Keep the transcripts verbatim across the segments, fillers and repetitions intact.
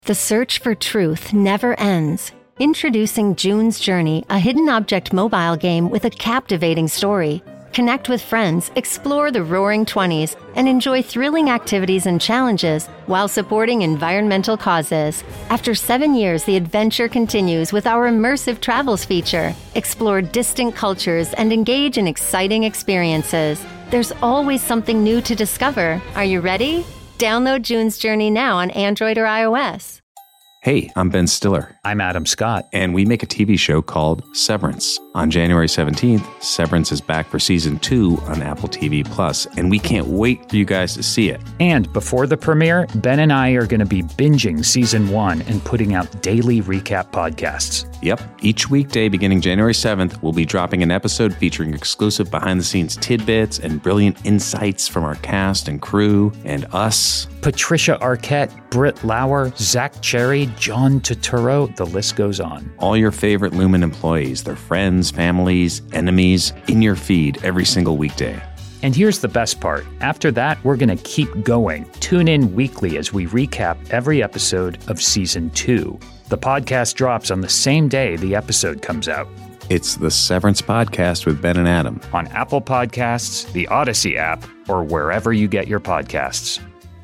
The search for truth never ends. Introducing June's Journey, a hidden object mobile game with a captivating story. Connect with friends, explore the roaring twenties, and enjoy thrilling activities and challenges while supporting environmental causes. After seven years, the adventure continues with our immersive travels feature. Explore distant cultures and engage in exciting experiences. There's always something new to discover. Are you ready? Download June's Journey now on Android or iOS. Hey, I'm Ben Stiller. I'm Adam Scott. And we make a T V show called Severance. On January seventeenth, Severance is back for season two on Apple T V Plus, and we can't wait for you guys to see it. And before the premiere, Ben and I are going to be binging season one and putting out daily recap podcasts. Yep. Each weekday beginning January seventh, we'll be dropping an episode featuring exclusive behind-the-scenes tidbits and brilliant insights from our cast and crew and us. Patricia Arquette, Britt Lauer, Zach Cherry, John Turturro, the list goes on. All your favorite Lumen employees, their friends, families, enemies, in your feed every single weekday. And here's the best part. After that, we're going to keep going. Tune in weekly as we recap every episode of season two. The podcast drops on the same day the episode comes out. It's the Severance Podcast with Ben and Adam. On Apple Podcasts, the Odyssey app, or wherever you get your podcasts.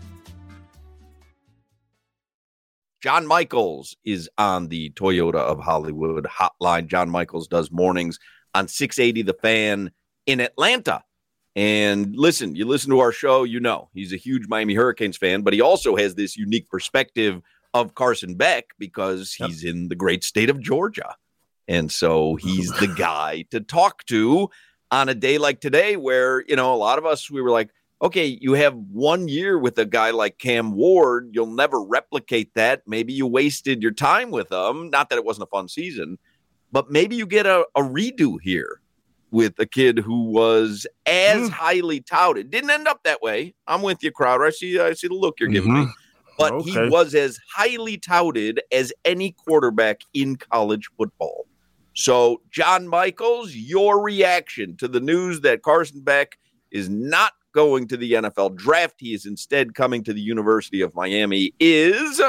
John Michaels is on the Toyota of Hollywood hotline. John Michaels does mornings on six eighty The Fan in Atlanta. And listen, you listen to our show, you know, he's a huge Miami Hurricanes fan, but he also has this unique perspective of Carson Beck because he's yep. in the great state of Georgia. And so he's the guy to talk to on a day like today where, you know, a lot of us, we were like, okay, you have one year with a guy like Cam Ward. You'll never replicate that. Maybe you wasted your time with him. Not that it wasn't a fun season, but maybe you get a, a redo here with a kid who was as mm. highly touted. Didn't end up that way. I'm with you, Crowder. I see, I see the look you're giving mm-hmm. me. But okay. he was as highly touted as any quarterback in college football. So, John Michaels, your reaction to the news that Carson Beck is not going to the N F L draft, he is instead coming to the University of Miami, is...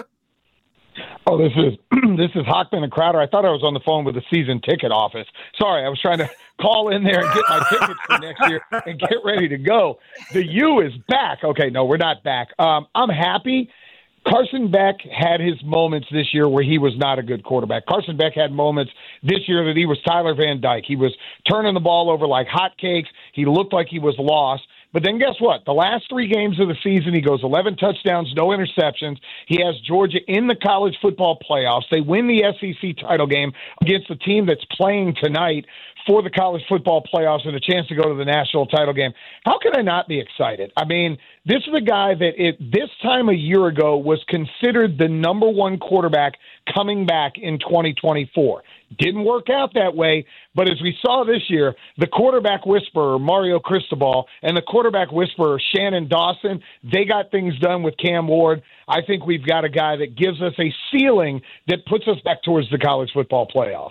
Oh, this is this is Hockman and Crowder. I thought I was on the phone with the season ticket office. Sorry, I was trying to call in there and get my tickets for next year and get ready to go. The U is back. Okay, no, we're not back. Um, I'm happy. Carson Beck had his moments this year where he was not a good quarterback. Carson Beck had moments this year that he was Tyler Van Dyke. He was turning the ball over like hotcakes. He looked like he was lost. But then guess what? The last three games of the season, he goes eleven touchdowns, no interceptions. He has Georgia in the college football playoffs. They win the S E C title game against the team that's playing tonight for the college football playoffs and a chance to go to the national title game. How can I not be excited? I mean, this is a guy that it, this time a year ago was considered the number one quarterback coming back in twenty twenty-four. Didn't work out that way, but as we saw this year, the quarterback whisperer, Mario Cristobal, and the quarterback whisperer, Shannon Dawson, they got things done with Cam Ward. I think we've got a guy that gives us a ceiling that puts us back towards the college football playoffs.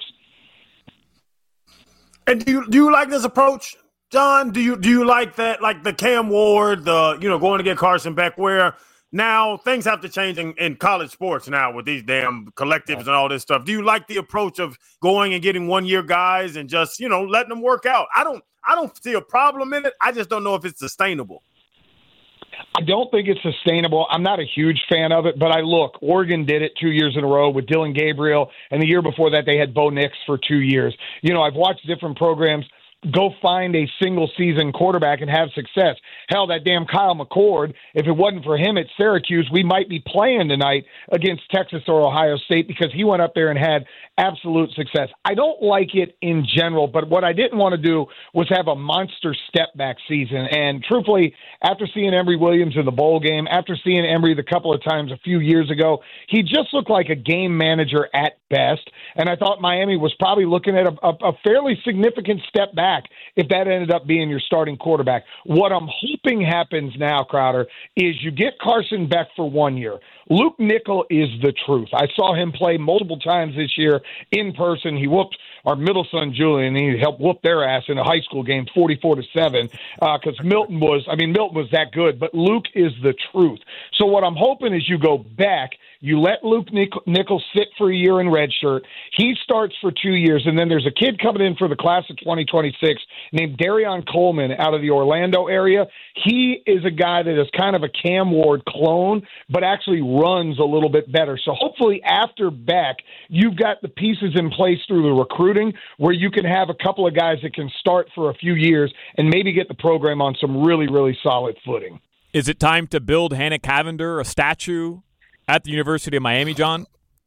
And do you do you like this approach, John? Do you do you like that, like the Cam Ward, the you know going to get Carson Beck, where now things have to change in, in college sports now with these damn collectives and all this stuff. Do you like the approach of going and getting one year guys and just you know letting them work out? I don't I don't see a problem in it. I just don't know if it's sustainable. I don't think it's sustainable. I'm not a huge fan of it, but I look, Oregon did it two years in a row with Dylan Gabriel, and the year before that they had Bo Nix for two years. You know, I've watched different programs go find a single-season quarterback and have success. Hell, that damn Kyle McCord, if it wasn't for him at Syracuse, we might be playing tonight against Texas or Ohio State because he went up there and had absolute success. I don't like it in general, but what I didn't want to do was have a monster step-back season. And truthfully, after seeing Emory Williams in the bowl game, after seeing Emory the couple of times a few years ago, he just looked like a game manager at best. And I thought Miami was probably looking at a, a, a fairly significant step back if that ended up being your starting quarterback. What I'm hoping happens now, Crowder, is you get Carson Beck for one year. Luke Nickel is the truth. I saw him play multiple times this year in person. He whooped our middle son, Julian, and he helped whoop their ass in a high school game forty-four to seven because uh, Milton was, I mean, Milton was that good, but Luke is the truth. So what I'm hoping is you go back, you let Luke Nichols sit for a year in redshirt. He starts for two years, and then there's a kid coming in for the class of twenty twenty-six named Darion Coleman out of the Orlando area. He is a guy that is kind of a Cam Ward clone, but actually runs a little bit better. So hopefully after Beck, you've got the pieces in place through the recruiting where you can have a couple of guys that can start for a few years and maybe get the program on some really, really solid footing. Is it time to build Hannah Cavender a statue at the University of Miami, John?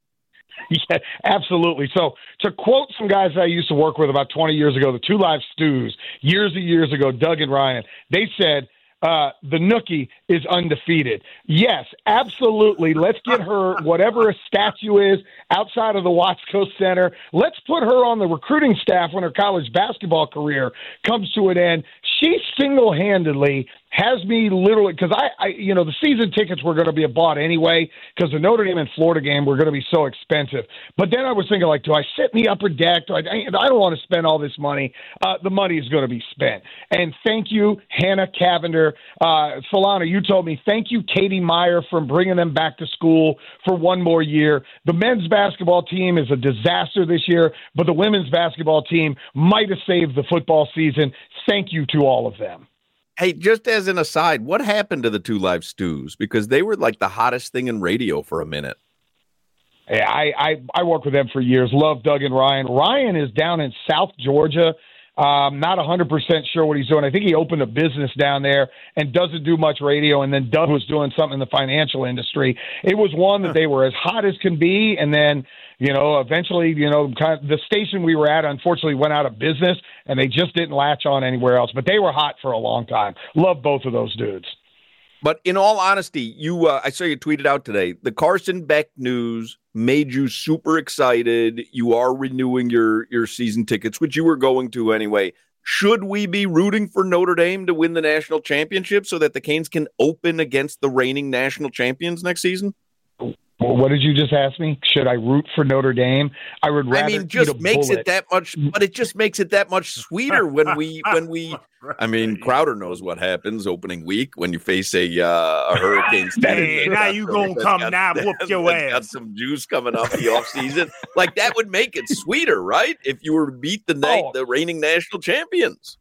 Yeah, absolutely. So to quote some guys I used to work with about twenty years ago, the Two Live Stews, years and years ago, Doug and Ryan, they said, uh, the Nookie is undefeated. Yes, absolutely. Let's get her whatever a statue is outside of the Watsco Center. Let's put her on the recruiting staff when her college basketball career comes to an end. She single-handedly has me literally, because I, I, you know, the season tickets were going to be bought anyway because the Notre Dame and Florida game were going to be so expensive. But then I was thinking, like, do I sit in the upper deck? Do I, I don't want to spend all this money. Uh, the money is going to be spent. And thank you, Hannah Cavender. Uh, Solana, you told me, thank you, Katie Meyer, for bringing them back to school for one more year. The men's basketball team is a disaster this year, but the women's basketball team might have saved the football season. Thank you to all of them. Hey, just as an aside, what happened to the Two Live Stews? Because they were like the hottest thing in radio for a minute. Hey, I, I, I worked with them for years. Love Doug and Ryan. Ryan is down in South Georgia. Um, not one hundred percent sure what he's doing. I think he opened a business down there and doesn't do much radio, and then Doug was doing something in the financial industry. It was one that they were as hot as can be, and then, you know, eventually, you know, kind of the station we were at unfortunately went out of business, and they just didn't latch on anywhere else. But they were hot for a long time. Love both of those dudes. But in all honesty, you uh, I saw you tweeted out today, the Carson Beck news made you super excited. You are renewing your, your season tickets, which you were going to anyway. Should we be rooting for Notre Dame to win the national championship so that the Canes can open against the reigning national champions next season? What did you just ask me? Should I root for Notre Dame? I would rather. I mean, just eat a makes bullet. it that much, but it just makes it that much sweeter when we, when we. I mean, Crowder knows what happens opening week when you face a uh, a Hurricanes. Hey, now you gonna come got, now whoop your ass. Got some juice coming off the off season. Like that would make it sweeter, right? If you were to beat the night, oh. the reigning national champions.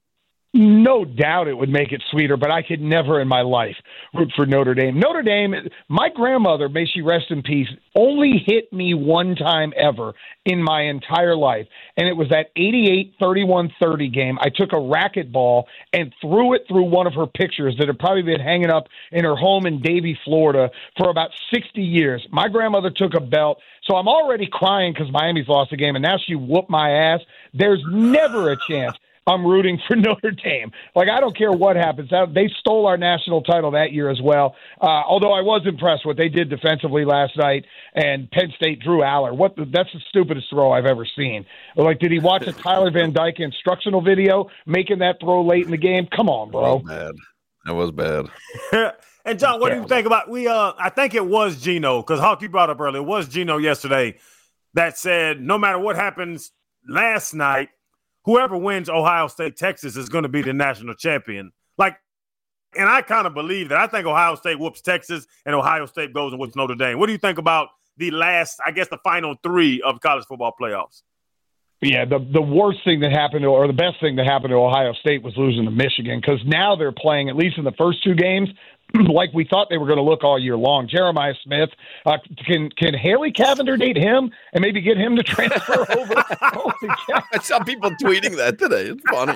No doubt it would make it sweeter, but I could never in my life root for Notre Dame. Notre Dame, my grandmother, may she rest in peace, only hit me one time ever in my entire life, and it was that eighty-eight thirty-one thirty game. I took a racquetball and threw it through one of her pictures that had probably been hanging up in her home in Davie, Florida for about sixty years. My grandmother took a belt, so I'm already crying because Miami's lost the game, and now she whooped my ass. There's never a chance I'm rooting for Notre Dame. Like, I don't care what happens. They stole our national title that year as well. Uh, although I was impressed what they did defensively last night. And Penn State, Drew Aller. What? The, that's the stupidest throw I've ever seen. Like, did he watch a Tyler Van Dyke instructional video making that throw late in the game? Come on, bro. That was bad. That was bad. And John, what do you think about we? Uh, I think it was Gino because Hawk, you brought up earlier. It was Gino yesterday that said no matter what happens last night, whoever wins Ohio State, Texas is going to be the national champion. Like, and I kind of believe that. I think Ohio State whoops Texas and Ohio State goes and whoops Notre Dame. What do you think about the last, I guess, the final three of college football playoffs? Yeah, the the worst thing that happened to, or the best thing that happened to Ohio State was losing to Michigan because now they're playing, at least in the first two games, like we thought they were going to look all year long. Jeremiah Smith, uh, can can Haley Cavender date him and maybe get him to transfer over? Holy cow. I saw people tweeting that today. It's funny.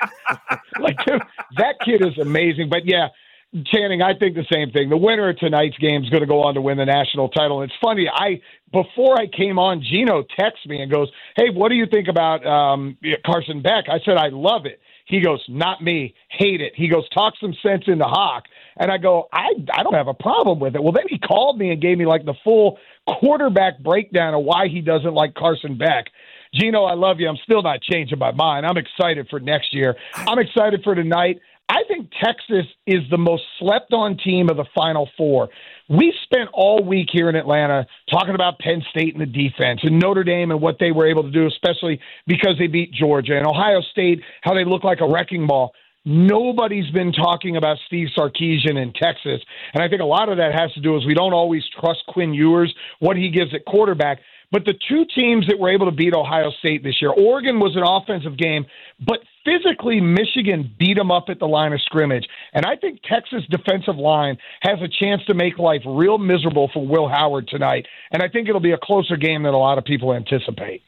Like, dude, that kid is amazing. But, yeah, Channing, I think the same thing. The winner of tonight's game is going to go on to win the national title. And it's funny. I before I came on, Gino texts me and goes, hey, what do you think about um, Carson Beck? I said, I love it. He goes, not me. Hate it. He goes, talk some sense into Hawk. And I go, I, I don't have a problem with it. Well, then he called me and gave me like the full quarterback breakdown of why he doesn't like Carson Beck. Gino, I love you. I'm still not changing my mind. I'm excited for next year. I'm excited for tonight. I think Texas is the most slept-on team of the Final Four. We spent all week here in Atlanta talking about Penn State and the defense and Notre Dame and what they were able to do, especially because they beat Georgia, and Ohio State, how they look like a wrecking ball. Nobody's been talking about Steve Sarkisian in Texas, and I think a lot of that has to do with we don't always trust Quinn Ewers, what he gives at quarterback. But the two teams that were able to beat Ohio State this year, Oregon was an offensive game, but physically Michigan beat them up at the line of scrimmage. And I think Texas' defensive line has a chance to make life real miserable for Will Howard tonight. And I think it'll be a closer game than a lot of people anticipate.